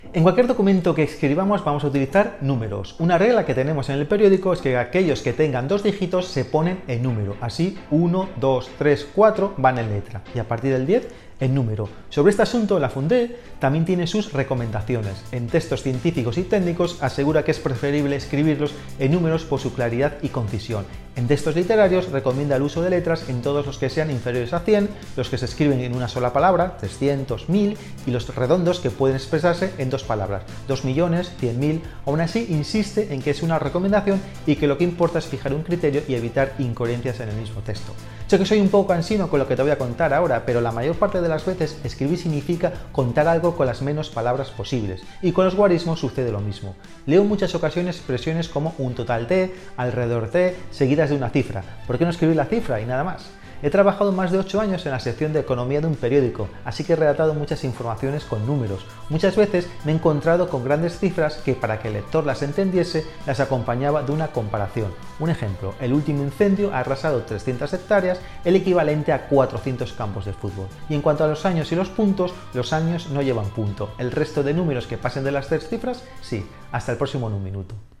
En cualquier documento que escribamos vamos a utilizar números. Una regla que tenemos en el periódico es que aquellos que tengan 2 dígitos se ponen en número. Así 1, 2, 3, 4 van en letra y a partir del 10 en número. Sobre este asunto, la Fundé también tiene sus recomendaciones. En textos científicos y técnicos asegura que es preferible escribirlos en números por su claridad y concisión. En textos literarios recomienda el uso de letras en todos los que sean inferiores a 100, los que se escriben en una sola palabra, 300, 1000, y los redondos que pueden expresarse en 2 palabras, 2 millones, 100.000. Aún así, insiste en que es una recomendación y que lo que importa es fijar un criterio y evitar incoherencias en el mismo texto. Sé que soy un poco cansino con lo que te voy a contar ahora, pero la mayor parte de las veces escribir significa contar algo con las menos palabras posibles, y con los guarismos sucede lo mismo. Leo en muchas ocasiones expresiones como un total de, alrededor de, seguidas de una cifra. ¿Por qué no escribir la cifra y nada más? He trabajado más de 8 años en la sección de economía de un periódico, así que he redactado muchas informaciones con números. Muchas veces me he encontrado con grandes cifras que, para que el lector las entendiese, las acompañaba de una comparación. Un ejemplo: el último incendio ha arrasado 300 hectáreas, el equivalente a 400 campos de fútbol. Y en cuanto a los años y los puntos, los años no llevan punto. El resto de números que pasen de las 3 cifras, sí. Hasta el próximo en un minuto.